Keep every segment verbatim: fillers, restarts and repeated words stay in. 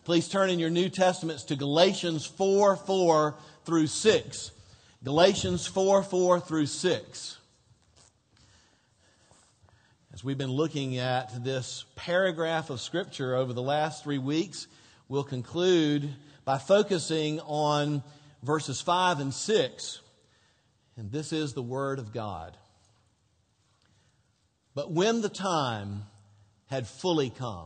Please turn in your New Testaments to Galatians four, four through six. Galatians four, four through six. As we've been looking at this paragraph of Scripture over the last three weeks, we'll conclude by focusing on verses five and six. And this is the Word of God. But when the time had fully come,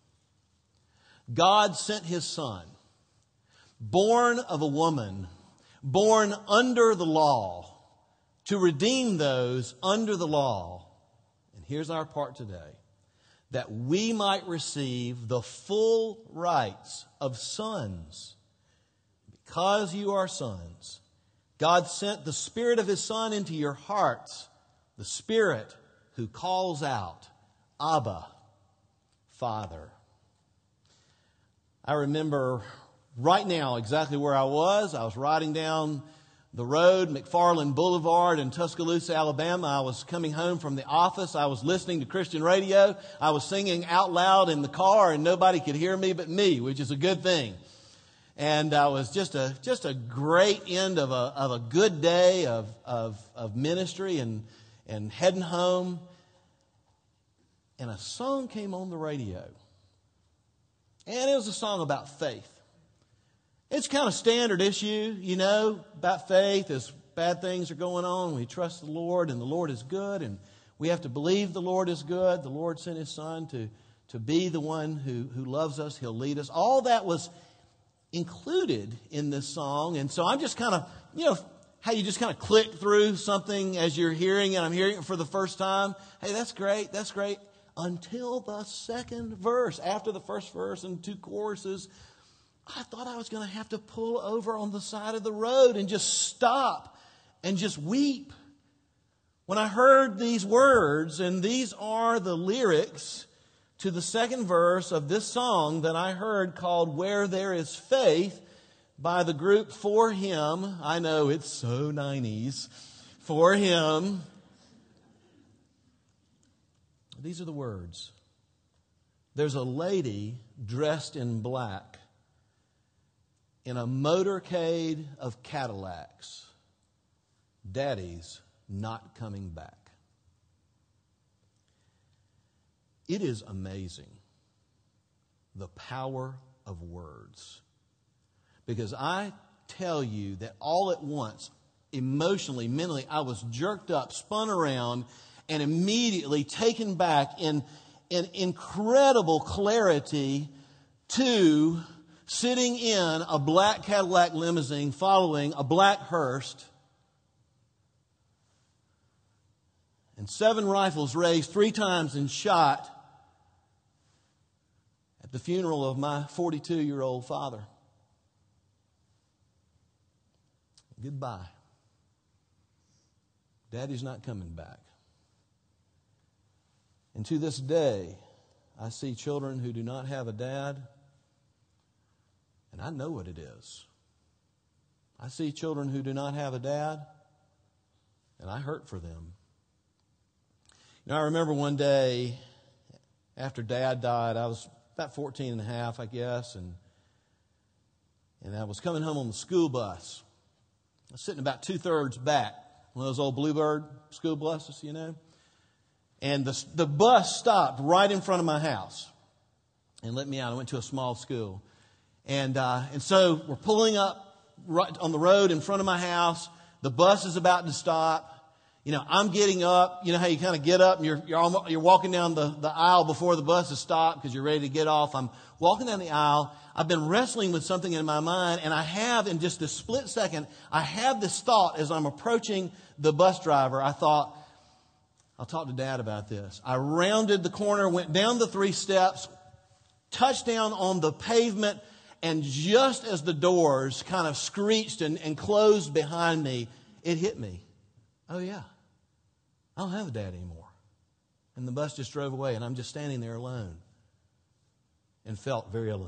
God sent His Son, born of a woman, born under the law, to redeem those under the law. And here's our part today. That we might receive the full rights of sons. Because you are sons, God sent the Spirit of His Son into your hearts, the Spirit who calls out, Abba, Father. I remember right now exactly where I was. I was riding down the road, McFarland Boulevard in Tuscaloosa, Alabama. I was coming home from the office. I was listening to Christian radio. I was singing out loud in the car, and nobody could hear me but me, which is a good thing. And uh, it was just a just a great end of a of a good day of of, of ministry and and heading home. And a song came on the radio, and it was a song about faith. It's kind of standard issue, you know, about faith. As bad things are going on, we trust the Lord, and the Lord is good, and we have to believe the Lord is good. The Lord sent His Son to to be the one who who loves us. He'll lead us. All that was included in this song. And so I'm just kind of, you know, how you just kind of click through something as you're hearing, and I'm hearing it for the first time. Hey, that's great, that's great. Until the second verse, after the first verse and two choruses, I thought I was going to have to pull over on the side of the road and just stop and just weep. When I heard these words, and these are the lyrics to the second verse of this song that I heard called Where There Is Faith by the group For Him. I know it's so nineties. For Him. These are the words. There's a lady dressed in black in a motorcade of Cadillacs. Daddy's not coming back. It is amazing, the power of words. Because I tell you that all at once, emotionally, mentally, I was jerked up, spun around, and immediately taken back in, in incredible clarity to sitting in a black Cadillac limousine following a black hearse, and seven rifles raised three times and shot at the funeral of my forty-two-year-old father. Goodbye. Daddy's not coming back. And to this day, I see children who do not have a dad, and I know what it is. I see children who do not have a dad, and I hurt for them. You know, I remember one day after Dad died, I was about fourteen and a half, I guess, and and I was coming home on the school bus. I was sitting about two-thirds back, one of those old Bluebird school buses, you know. And the, the bus stopped right in front of my house and let me out. I went to a small school. And uh, and so we're pulling up right on the road in front of my house. The bus is about to stop. You know, I'm getting up. You know how you kind of get up and you're you're, almost, you're walking down the, the aisle before the bus is stopped because you're ready to get off. I'm walking down the aisle. I've been wrestling with something in my mind, and I have, in just a split second, I have this thought as I'm approaching the bus driver. I thought, I'll talk to Dad about this. I rounded the corner, went down the three steps, touched down on the pavement, and just as the doors kind of screeched and, and closed behind me, it hit me. Oh, yeah. I don't have a dad anymore. And the bus just drove away, and I'm just standing there alone and felt very alone.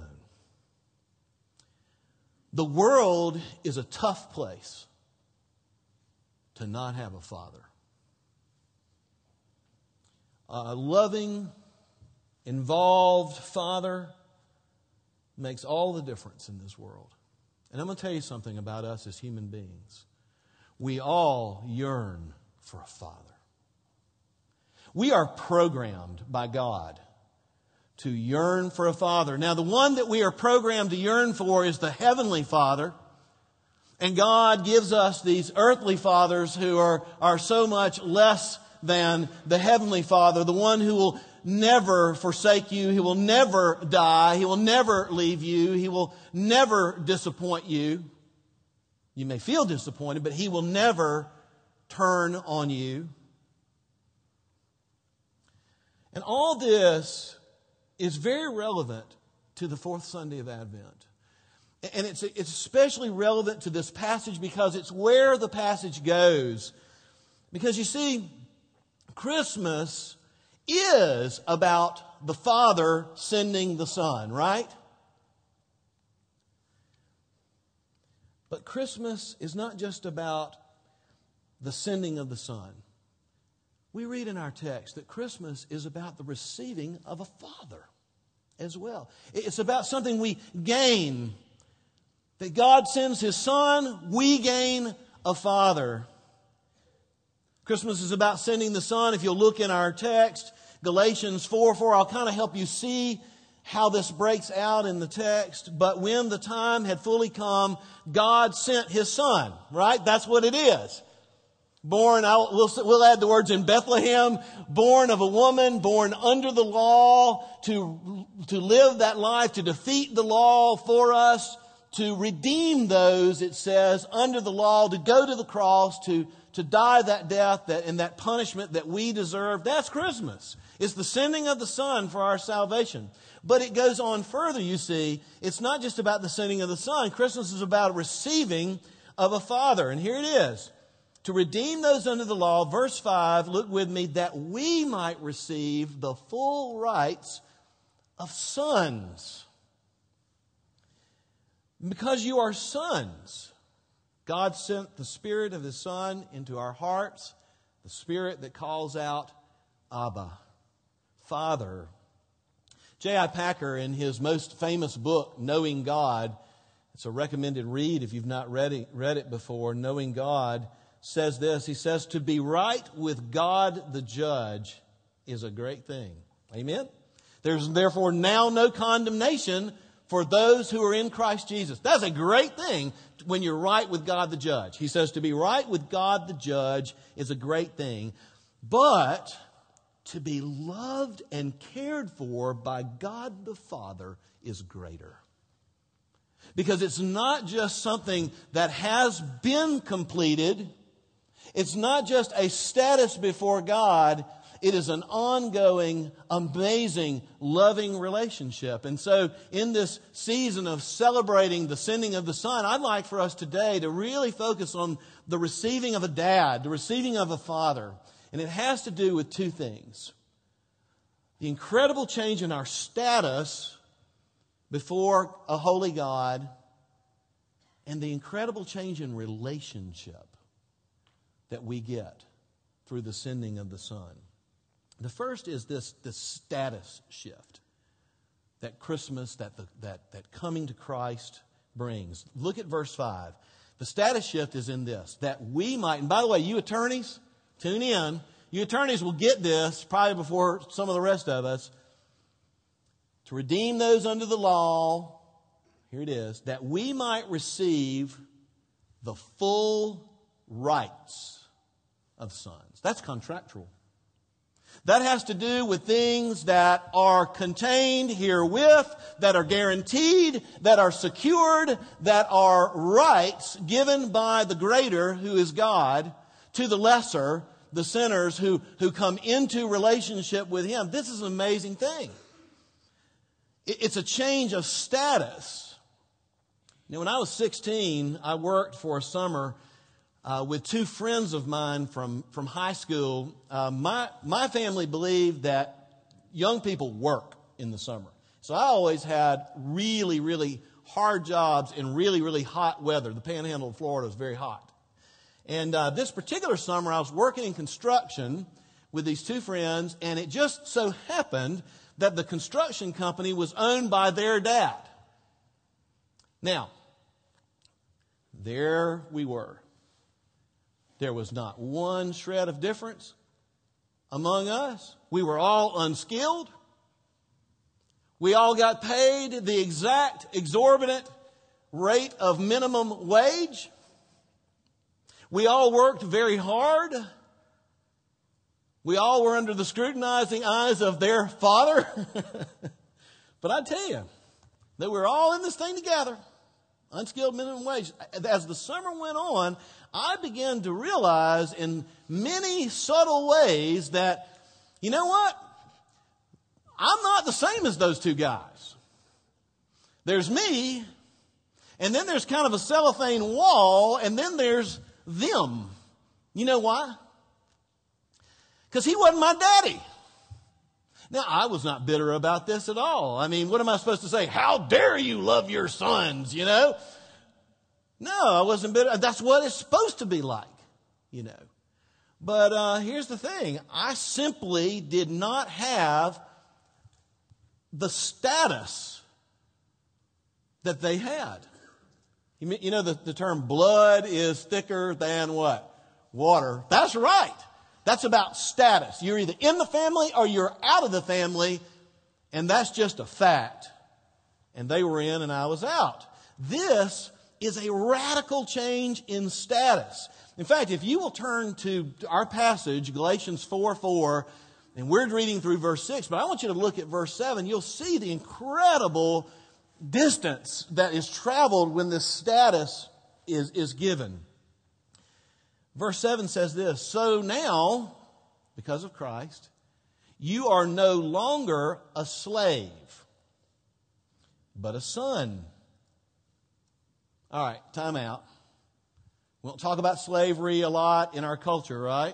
The world is a tough place to not have a father. A loving, involved father makes all the difference in this world. And I'm going to tell you something about us as human beings. We all yearn for a father. We are programmed by God to yearn for a father. Now, the one that we are programmed to yearn for is the Heavenly Father. And God gives us these earthly fathers who are, are so much less than the Heavenly Father, the one who will never forsake you. He will never die. He will never leave you. He will never disappoint you. You may feel disappointed, but He will never turn on you. And all this is very relevant to the fourth Sunday of Advent. And it's, it's especially relevant to this passage because it's where the passage goes. Because you see, Christmas is about the Father sending the Son, right? But Christmas is not just about the sending of the Son. We read in our text that Christmas is about the receiving of a Father as well. It's about something we gain. That God sends His Son, we gain a Father. Christmas is about sending the Son. If you'll look in our text, Galatians four four, I'll kind of help you see how this breaks out in the text. But when the time had fully come, God sent His Son, right? That's what it is. Born, I'll, we'll, we'll add the words in Bethlehem, born of a woman, born under the law, to, to live that life, to defeat the law for us, to redeem those, it says, under the law, to go to the cross, to, to die that death that, and that punishment that we deserve. That's Christmas. It's the sending of the Son for our salvation. But it goes on further, you see. It's not just about the sending of the Son. Christmas is about receiving of a Father. And here it is. To redeem those under the law, verse five, look with me, that we might receive the full rights of sons. Because you are sons, God sent the Spirit of His Son into our hearts, the Spirit that calls out, Abba, Father. J I Packer, in his most famous book, Knowing God, it's a recommended read if you've not read it, read it before, Knowing God, says this. He says, to be right with God the Judge is a great thing. Amen? There's therefore now no condemnation for those who are in Christ Jesus. That's a great thing when you're right with God the Judge. He says to be right with God the Judge is a great thing. But to be loved and cared for by God the Father is greater. Because it's not just something that has been completed. It's not just a status before God. It is an ongoing, amazing, loving relationship. And so in this season of celebrating the sending of the Son, I'd like for us today to really focus on the receiving of a dad, the receiving of a father. And it has to do with two things. The incredible change in our status before a holy God, and the incredible change in relationship that we get through the sending of the Son. The first is this, this status shift that Christmas, that, the, that, that coming to Christ brings. Look at verse five. The status shift is in this, that we might, and by the way, you attorneys, tune in. You attorneys will get this probably before some of the rest of us. To redeem those under the law, here it is, that we might receive the full rights of sons. That's contractual. That has to do with things that are contained herewith, that are guaranteed, that are secured, that are rights given by the greater, who is God, to the lesser, the sinners who, who come into relationship with Him. This is an amazing thing. It's a change of status. You know, when I was sixteen, I worked for a summer uh, with two friends of mine from, from high school. Uh, my, my family believed that young people work in the summer. So I always had really, really hard jobs in really, really hot weather. The panhandle of Florida is very hot. And uh, this particular summer, I was working in construction with these two friends, and it just so happened that the construction company was owned by their dad. Now, there we were. There was not one shred of difference among us. We were all unskilled. We all got paid the exact exorbitant rate of minimum wage. We all worked very hard. We all were under the scrutinizing eyes of their father. But I tell you that we're all in this thing together. Unskilled minimum wage. As the summer went on, I began to realize in many subtle ways that, you know what? I'm not the same as those two guys. There's me, and then there's kind of a cellophane wall, and then there's them. You know why? Because he wasn't my daddy. Now, I was not bitter about this at all. I mean, what am I supposed to say? How dare you love your sons, you know? No, I wasn't bitter. That's what it's supposed to be like, you know. But uh, here's the thing. I simply did not have the status that they had. You, you know, the, the term blood is thicker than what? Water. That's right. That's about status. You're either in the family or you're out of the family, and that's just a fact. And they were in and I was out. This is a radical change in status. In fact, if you will turn to our passage, Galatians four four, and we're reading through verse six, but I want you to look at verse seven. You'll see the incredible distance that is traveled when this status is, is given. Verse seven says this, so now, because of Christ, you are no longer a slave, but a son. All right, time out. We don't talk about slavery a lot in our culture, right?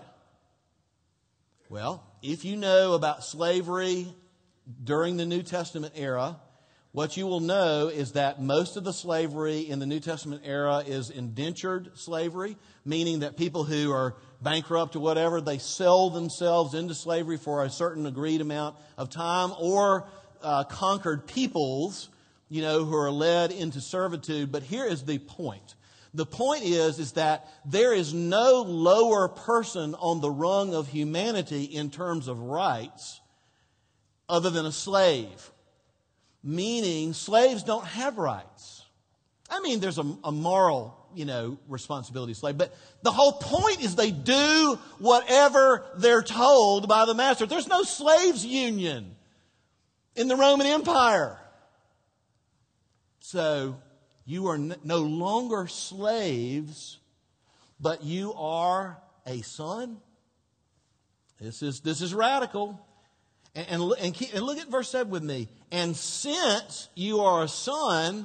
Well, if you know about slavery during the New Testament era, what you will know is that most of the slavery in the New Testament era is indentured slavery, meaning that people who are bankrupt or whatever, they sell themselves into slavery for a certain agreed amount of time, or uh, conquered peoples, you know, who are led into servitude. But here is the point. The point is, is that there is no lower person on the rung of humanity in terms of rights other than a slave. Meaning, slaves don't have rights. I mean, there's a, a moral, you know, responsibility of slave. But the whole point is they do whatever they're told by the master. There's no slaves union in the Roman Empire. So, you are no longer slaves, but you are a son. This is, this is radical. And, and, and, keep, and look at verse seven with me. And since you are a son,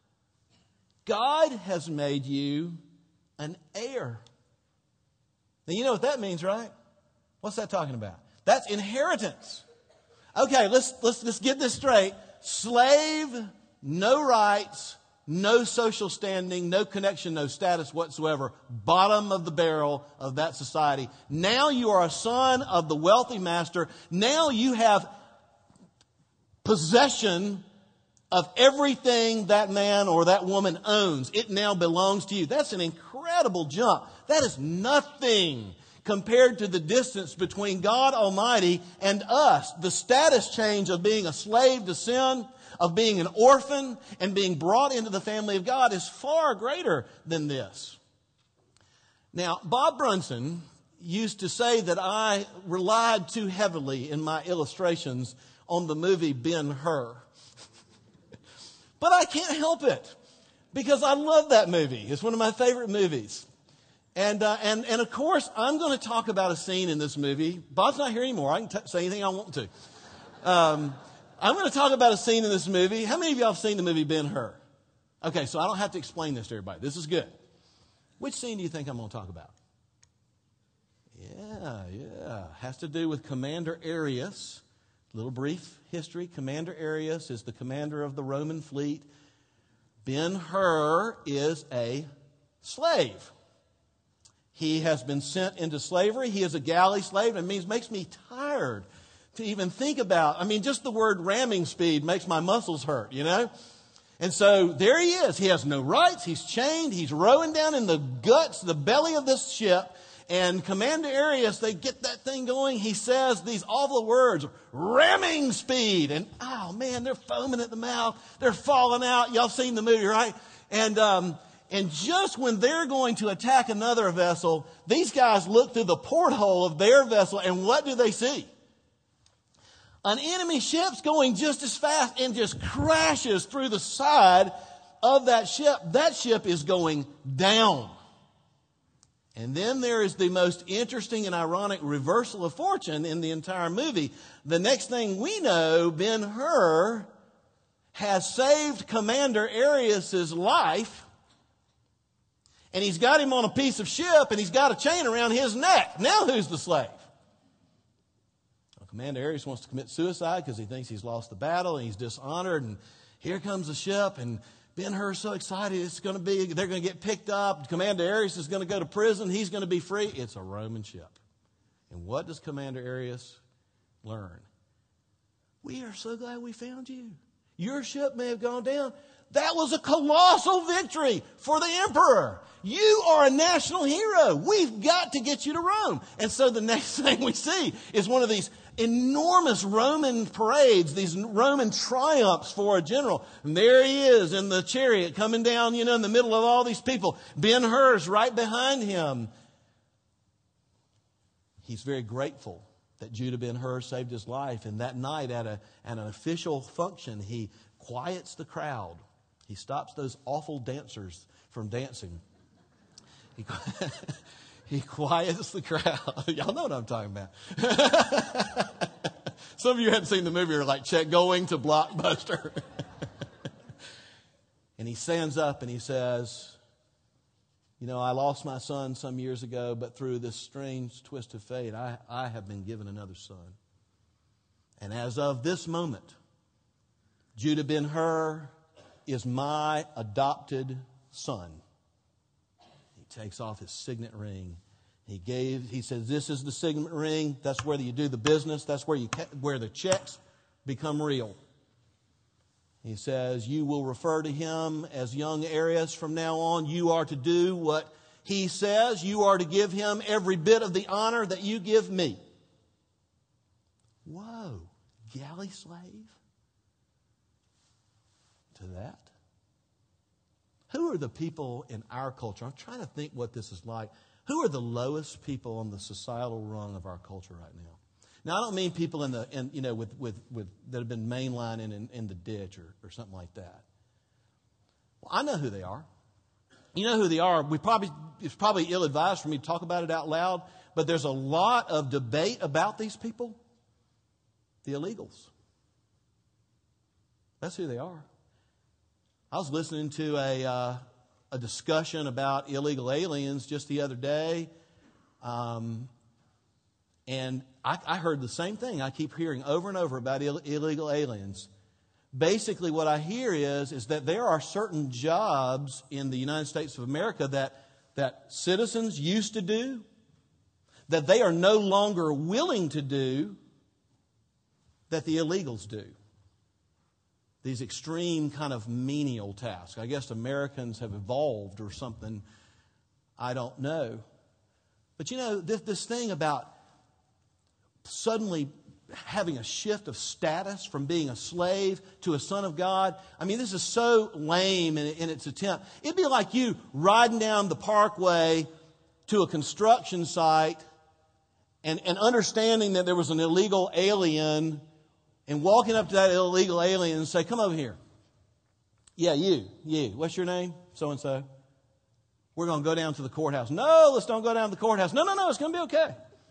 God has made you an heir. Now, you know what that means, right? What's that talking about? That's inheritance. Okay, let's, let's, let's get this straight. Slave, no rights, no social standing, no connection, no status whatsoever. Bottom of the barrel of that society. Now you are a son of the wealthy master. Now you have possession of everything that man or that woman owns. It now belongs to you. That's an incredible jump. That is nothing compared to the distance between God Almighty and us. The status change of being a slave to sin, of being an orphan and being brought into the family of God is far greater than this. Now, Bob Brunson used to say that I relied too heavily in my illustrations on the movie Ben-Hur. But I can't help it because I love that movie. It's one of my favorite movies. And, uh, and, and of course, I'm going to talk about a scene in this movie. Bob's not here anymore. I can t- say anything I want to. Um, I'm going to talk about a scene in this movie. How many of y'all have seen the movie Ben-Hur? Okay, so I don't have to explain this to everybody. This is good. Which scene do you think I'm going to talk about? Yeah, yeah. Has to do with Commander Arius. Little brief history. Commander Arius is the commander of the Roman fleet. Ben-Hur is a slave. He has been sent into slavery. He is a galley slave. It means makes me tired to even think about. I mean, just the word ramming speed makes my muscles hurt, you know. And so there he is. He has no rights. He's chained. He's rowing down in the guts, the belly of this ship. And Commander Arius, they get that thing going. He says these awful words, ramming speed. And, oh, man, they're foaming at the mouth. They're falling out. Y'all seen the movie, right? And um, and just when they're going to attack another vessel, these guys look through the porthole of their vessel, and what do they see? An enemy ship's going just as fast and just crashes through the side of that ship. That ship is going down. And then there is the most interesting and ironic reversal of fortune in the entire movie. The next thing we know, Ben-Hur has saved Commander Arius's life, and he's got him on a piece of ship, and he's got a chain around his neck. Now who's the slave? Well, Commander Arius wants to commit suicide because he thinks he's lost the battle, and he's dishonored, and here comes the ship, and Ben-Hur's so excited it's going to be, they're going to get picked up. Commander Arius is going to go to prison. He's going to be free. It's a Roman ship. And what does Commander Arius learn? We are so glad we found you. Your ship may have gone down. That was a colossal victory for the emperor. You are a national hero. We've got to get you to Rome. And so the next thing we see is one of these enormous Roman parades, these Roman triumphs for a general. And there he is in the chariot coming down, you know, in the middle of all these people. Ben-Hur's right behind him. He's very grateful that Judah Ben-Hur saved his life. And that night at, a, at an official function, he quiets the crowd. He stops those awful dancers from dancing. He, he quiets the crowd. Y'all know what I'm talking about. Some of you haven't seen the movie or like, check going to Blockbuster. And he stands up and he says, you know, I lost my son some years ago, but through this strange twist of fate, I, I have been given another son. And as of this moment, Judah Ben-Hur is my adopted son. He takes off his signet ring. He gave. He says, this is the signet ring. That's where you do the business. That's where you where the checks become real. He says, you will refer to him as young Arius from now on. You are to do what he says. You are to give him every bit of the honor that you give me. Whoa, galley slave? To that? Who are the people in our culture? I'm trying to think what this is like. Who are the lowest people on the societal rung of our culture right now? Now, I don't mean people in the, in, you know, with, with, with that have been mainlining in, in the ditch or, or something like that. Well, I know who they are. You know who they are. We probably it's probably ill-advised for me to talk about it out loud, but there's a lot of debate about these people. The illegals. That's who they are. I was listening to a uh, a discussion about illegal aliens just the other day, um, and I, I heard the same thing. I keep hearing over and over about Ill- illegal aliens. Basically, what I hear is is that there are certain jobs in the United States of America that that citizens used to do, that they are no longer willing to do, that the illegals do. These extreme kind of menial tasks. I guess Americans have evolved or something. I don't know. But you know, this, this thing about suddenly having a shift of status from being a slave to a son of God. I mean, this is so lame in, in its attempt. It'd be like you riding down the parkway to a construction site and, and understanding that there was an illegal alien and walking up to that illegal alien and say, come over here. Yeah, you, you. What's your name? So-and-so. We're going to go down to the courthouse. No, let's don't go down to the courthouse. No, no, no, it's going to be okay.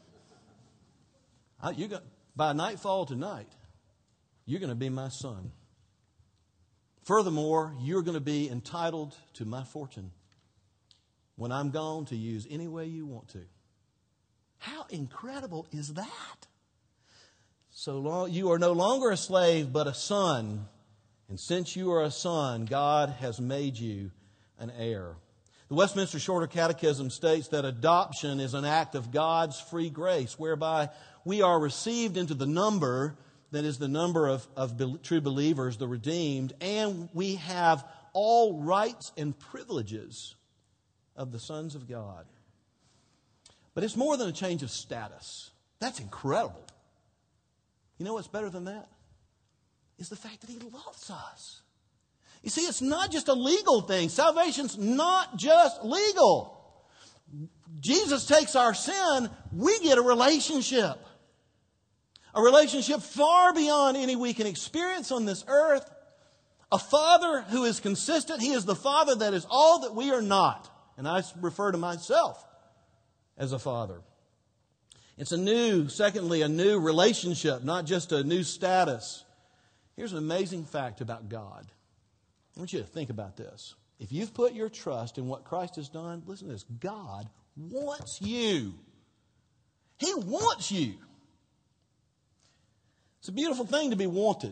I, you got, by nightfall tonight, you're going to be my son. Furthermore, you're going to be entitled to my fortune when I'm gone to use any way you want to. How incredible is that? So long, you are no longer a slave, but a son. And since you are a son, God has made you an heir. The Westminster Shorter Catechism states that adoption is an act of God's free grace, whereby we are received into the number that is the number of, of be, true believers, the redeemed, and we have all rights and privileges of the sons of God. But it's more than a change of status. That's incredible. You know what's better than that? Is the fact that He loves us. You see, it's not just a legal thing. Salvation's not just legal. Jesus takes our sin, we get a relationship. A relationship far beyond any we can experience on this earth. A Father who is consistent. He is the Father that is all that we are not. And I refer to myself as a father. It's a new, secondly, a new relationship, not just a new status. Here's an amazing fact about God. I want you to think about this. If you've put your trust in what Christ has done, listen to this. God wants you. He wants you. It's a beautiful thing to be wanted.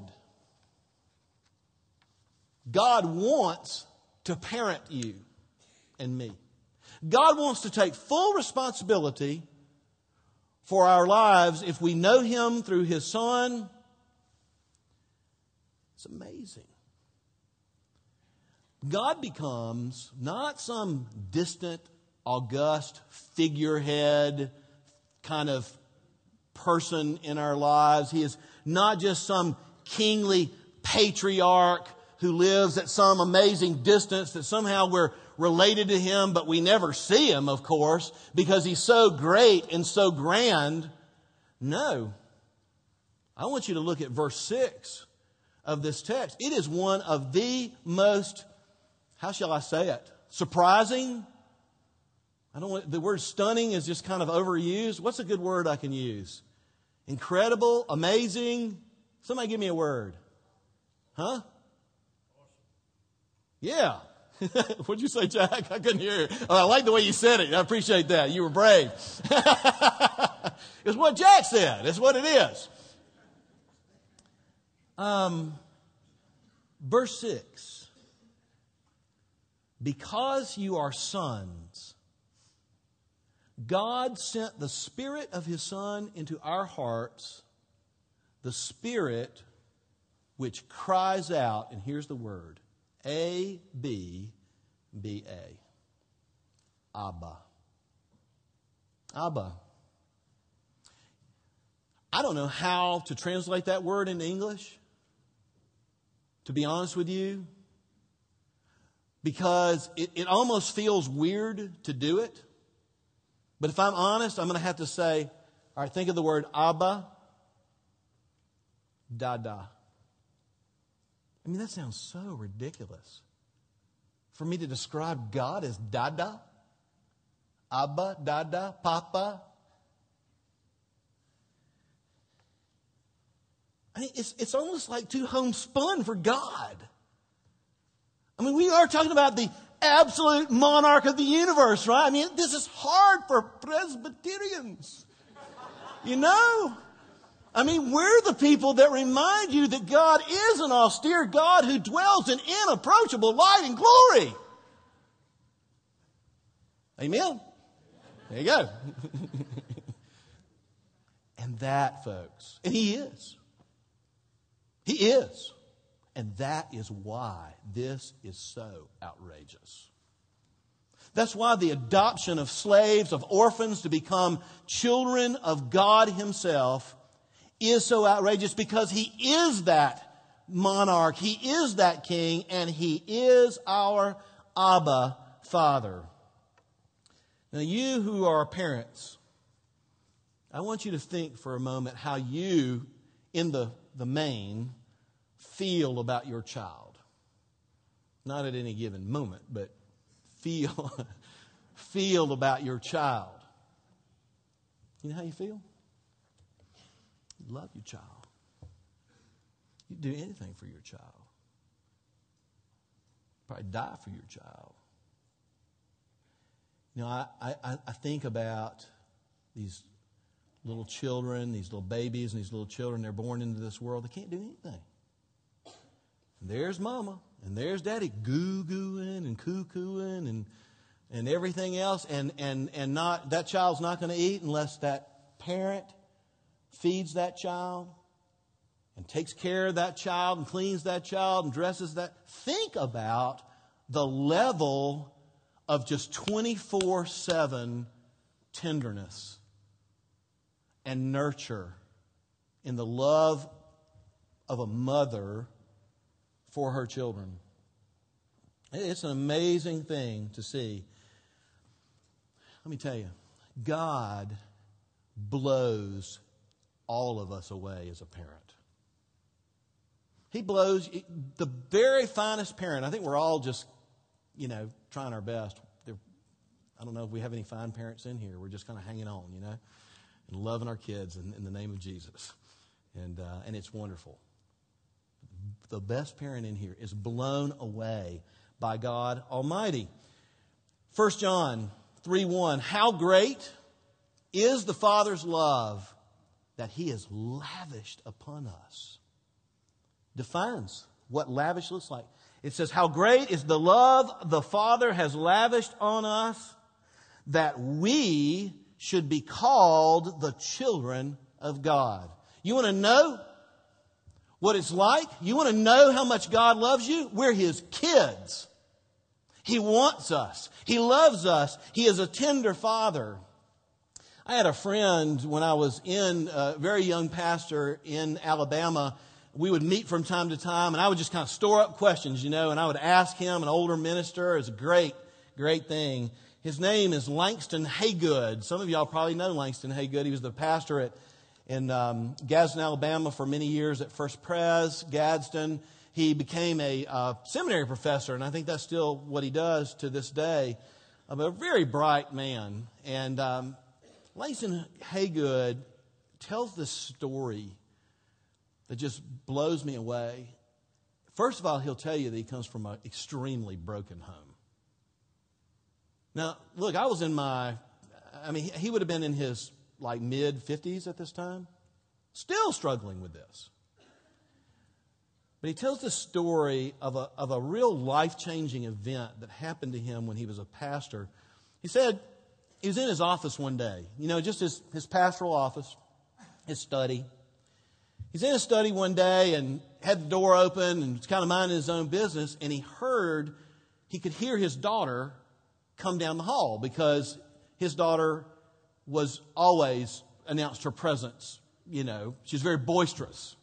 God wants to parent you and me. God wants to take full responsibility for our lives if we know Him through His Son. It's amazing. God becomes not some distant, august figurehead kind of person in our lives. He is not just some kingly patriarch who lives at some amazing distance that somehow we're related to Him, but we never see Him, of course, because He's so great and so grand. No. I want you to look at verse six of this text. It is one of the most, how shall I say it, surprising. I don't want, the word stunning is just kind of overused. What's a good word I can use? Incredible, amazing. Somebody give me a word. Huh? Yeah. What'd you say, Jack? I couldn't hear you. Oh, I like the way you said it. I appreciate that. You were brave. It's what Jack said. It's what it is. Um, verse six. Because you are sons, God sent the Spirit of His Son into our hearts, the Spirit which cries out, and here's the word, A B B A. Abba. Abba. I don't know how to translate that word into English, to be honest with you, because it, it almost feels weird to do it. But if I'm honest, I'm going to have to say, all right, think of the word Abba, Dada. I mean, that sounds so ridiculous. For me to describe God as Dada, Abba, Dada, Papa. I mean, it's, it's almost like too homespun for God. I mean, we are talking about the absolute monarch of the universe, right? I mean, this is hard for Presbyterians. You know? I mean, we're the people that remind you that God is an austere God who dwells in inapproachable light and glory. Amen? There you go. And that, folks, and He is. He is. And that is why this is so outrageous. That's why the adoption of slaves, of orphans to become children of God Himself is so outrageous, because He is that monarch, He is that king, and He is our Abba Father. Now, you who are parents, I want you to think for a moment how you, in the, the main, feel about your child. Not at any given moment, but feel, feel about your child. You know how you feel? You love your child. You'd do anything for your child. Probably die for your child. You know, I, I, I think about these little children, these little babies and these little children, they're born into this world. They can't do anything. And there's mama and there's daddy goo-gooing and cuckooing and and everything else. And, and, and not that child's not going to eat unless that parent feeds that child. and takes care of that child and cleans that child and dresses that. Think about the level of just twenty-four seven tenderness and nurture in the love of a mother for her children. It's an amazing thing to see. Let me tell you, God blows all of us away as a parent. He blows the very finest parent. I think we're all just, you know, trying our best. They're, I don't know if we have any fine parents in here. We're just kind of hanging on, you know, and loving our kids in, in the name of Jesus. And, uh, and it's wonderful. The best parent in here is blown away by God Almighty. First John three one, how great is the Father's love that He has lavished upon us. Defines what lavish looks like. It says, how great is the love the Father has lavished on us that we should be called the children of God. You want to know what it's like? You want to know how much God loves you? We're His kids. He wants us. He loves us. He is a tender Father. I had a friend when I was in a very young pastor in Alabama. We would meet from time to time, and I would just kind of store up questions, you know, and I would ask him, an older minister. It's a great, great thing. His name is Langston Haygood. Some of y'all probably know Langston Haygood. He was the pastor at in um, Gadsden, Alabama for many years at First Pres, Gadsden. He became a uh, seminary professor, and I think that's still what he does to this day. Um, a very bright man. And um, Langston Haygood tells this story that just blows me away. First of all, he'll tell you that he comes from an extremely broken home. Now, look, I was in my, I mean, he would have been in his like mid-fifties at this time, still struggling with this. But he tells the story of a, of a real life-changing event that happened to him when he was a pastor. He said he was in his office one day, you know, just his, his pastoral office, his study. He's in his study one day and had the door open and was kind of minding his own business, and he heard, he could hear his daughter come down the hall because his daughter was always announced her presence, you know. She's very boisterous.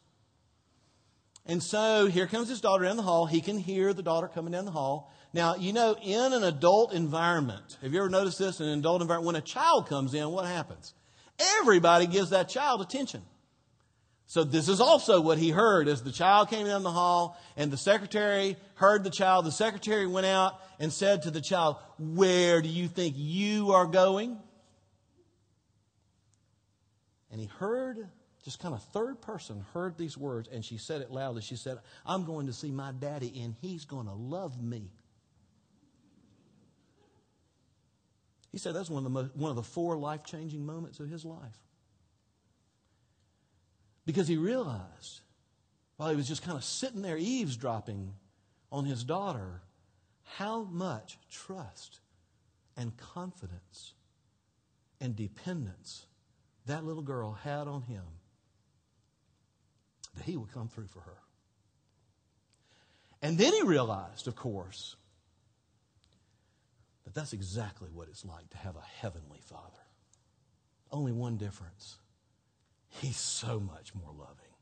And so here comes his daughter down the hall. He can hear the daughter coming down the hall. Now, you know, in an adult environment, have you ever noticed this in an adult environment? When a child comes in, what happens? Everybody gives that child attention. So this is also what he heard as the child came down the hall and the secretary heard the child. The secretary went out and said to the child, "Where do you think you are going?" And he heard, just kind of third person, heard these words, and she said it loudly. She said, "I'm going to see my daddy, and he's going to love me." He said that's one of the most, one of the four life-changing moments of his life. Because he realized, while he was just kind of sitting there eavesdropping on his daughter, how much trust and confidence and dependence that little girl had on him, that he would come through for her. And then he realized, of course, that that's exactly what it's like to have a heavenly Father. Only one difference. He's so much more loving,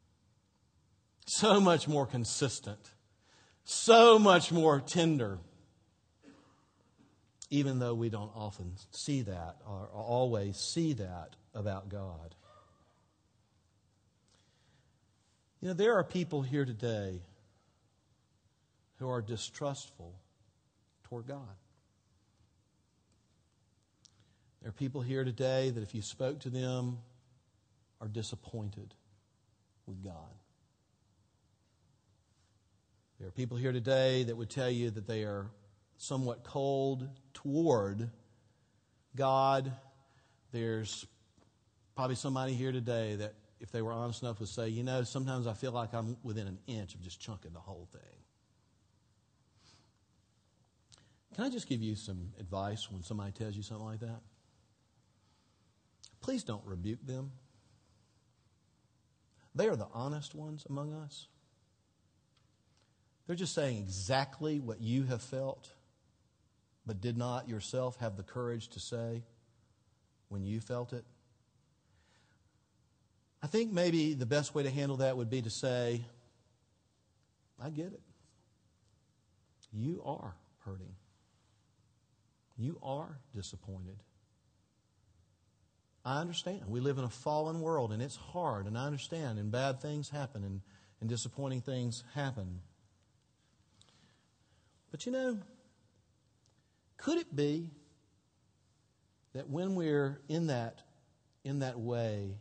so much more consistent, so much more tender, even though we don't often see that or always see that about God. You know, there are people here today who are distrustful toward God. There are people here today that if you spoke to them, are disappointed with God. There are people here today that would tell you that they are somewhat cold toward God. There's probably somebody here today that, if they were honest enough, would say, you know, sometimes I feel like I'm within an inch of just chunking the whole thing. Can I just give you some advice when somebody tells you something like that? Please don't rebuke them. they are the honest ones among us. They're just saying exactly what you have felt, but did not yourself have the courage to say when you felt it. I think maybe the best way to handle that would be to say, I get it. You are hurting. You are disappointed. I understand. We live in a fallen world, and it's hard, and I understand, and bad things happen, and, and disappointing things happen. But you know, could it be that when we're in that, in that way,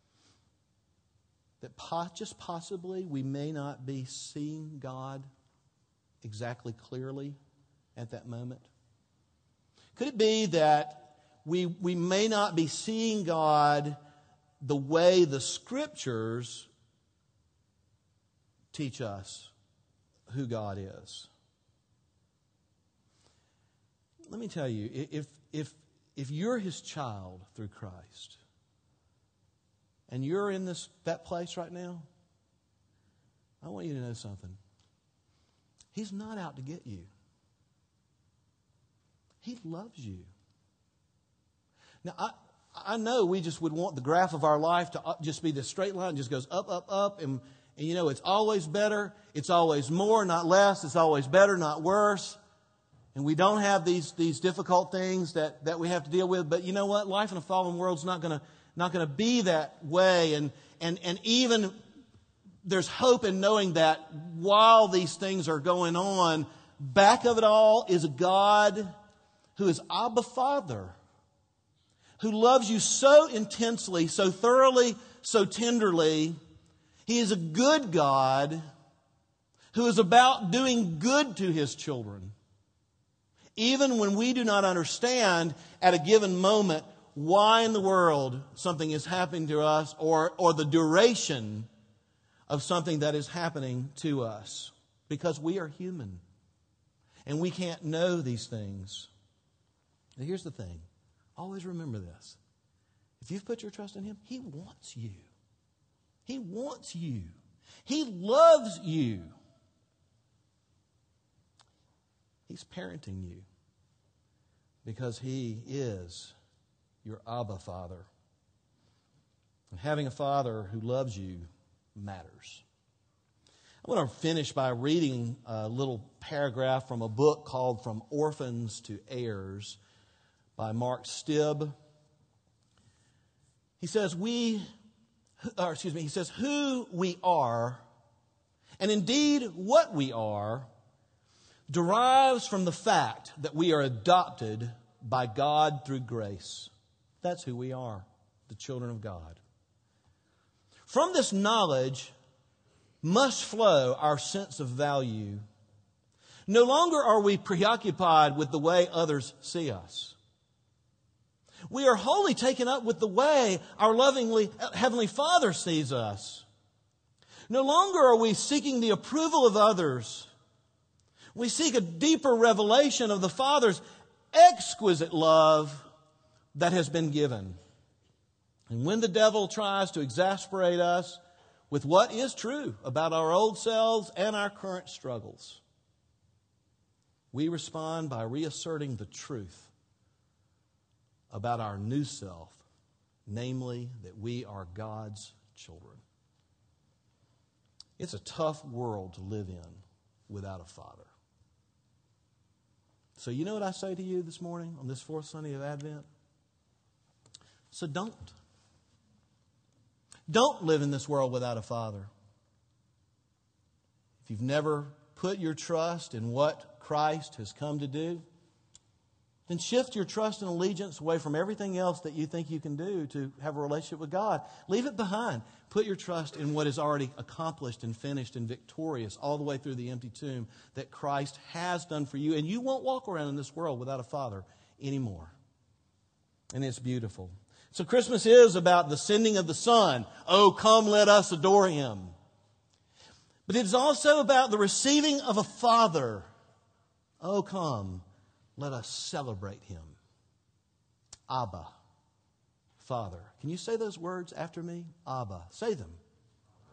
that po- just possibly we may not be seeing God exactly clearly at that moment? Could it be that we, we may not be seeing God the way the Scriptures teach us who God is? Let me tell you, if, if, if you're His child through Christ, and you're in this that place right now, I want you to know something. He's not out to get you. He loves you. Now, I, I know we just would want the graph of our life to just be this straight line, just goes up, up, up, and, and you know, it's always better, it's always more, not less, it's always better, not worse. And we don't have these, these difficult things that, that we have to deal with. But you know what? Life in a fallen world is not going to not going to be that way. And, and, and even there's hope in knowing that while these things are going on, back of it all is a God who is Abba Father, who loves you so intensely, so thoroughly, so tenderly. He is a good God who is about doing good to His children. Even when we do not understand at a given moment why in the world something is happening to us, or, or the duration of something that is happening to us. Because we are human. And we can't know these things. Now here's the thing. Always remember this. If you've put your trust in Him, He wants you. He wants you. He loves you. He's parenting you because He is your Abba Father. And having a Father who loves you matters. I want to finish by reading a little paragraph from a book called From Orphans to Heirs by Mark Stibb. He says, we, or excuse me, he says, who we are, and indeed what we are, derives from the fact that we are adopted by God through grace. That's who we are, the children of God. From this knowledge must flow our sense of value. No longer are we preoccupied with the way others see us. We are wholly taken up with the way our lovingly Heavenly Father sees us. No longer are we seeking the approval of others. We seek a deeper revelation of the Father's exquisite love that has been given. And when the devil tries to exasperate us with what is true about our old selves and our current struggles, we respond by reasserting the truth about our new self, namely that we are God's children. It's a tough world to live in without a Father. So you know what I say to you this morning on this fourth Sunday of Advent? So don't. Don't live in this world without a Father. If you've never put your trust in what Christ has come to do, then shift your trust and allegiance away from everything else that you think you can do to have a relationship with God. Leave it behind. Put your trust in what is already accomplished and finished and victorious all the way through the empty tomb that Christ has done for you. And you won't walk around in this world without a Father anymore. And it's beautiful. So Christmas is about the sending of the Son. Oh, come, let us adore Him. But it is also about the receiving of a Father. Oh, come, let us celebrate Him. Abba, Father. Can you say those words after me? Abba. Say them.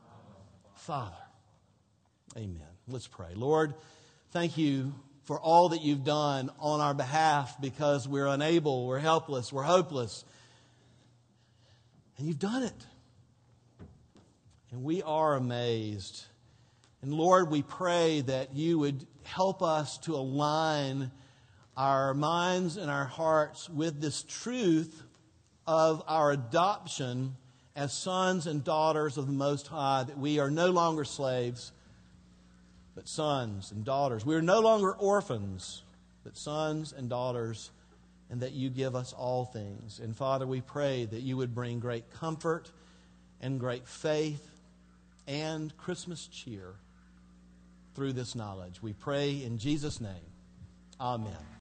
Father. Amen. Let's pray. Lord, thank you for all that you've done on our behalf, because we're unable, we're helpless, we're hopeless. And you've done it. And we are amazed. And Lord, we pray that you would help us to align our minds and our hearts with this truth of our adoption as sons and daughters of the Most High, that we are no longer slaves, but sons and daughters. We are no longer orphans, but sons and daughters, and that you give us all things. And Father, we pray that you would bring great comfort and great faith and Christmas cheer through this knowledge. We pray in Jesus' name. Amen.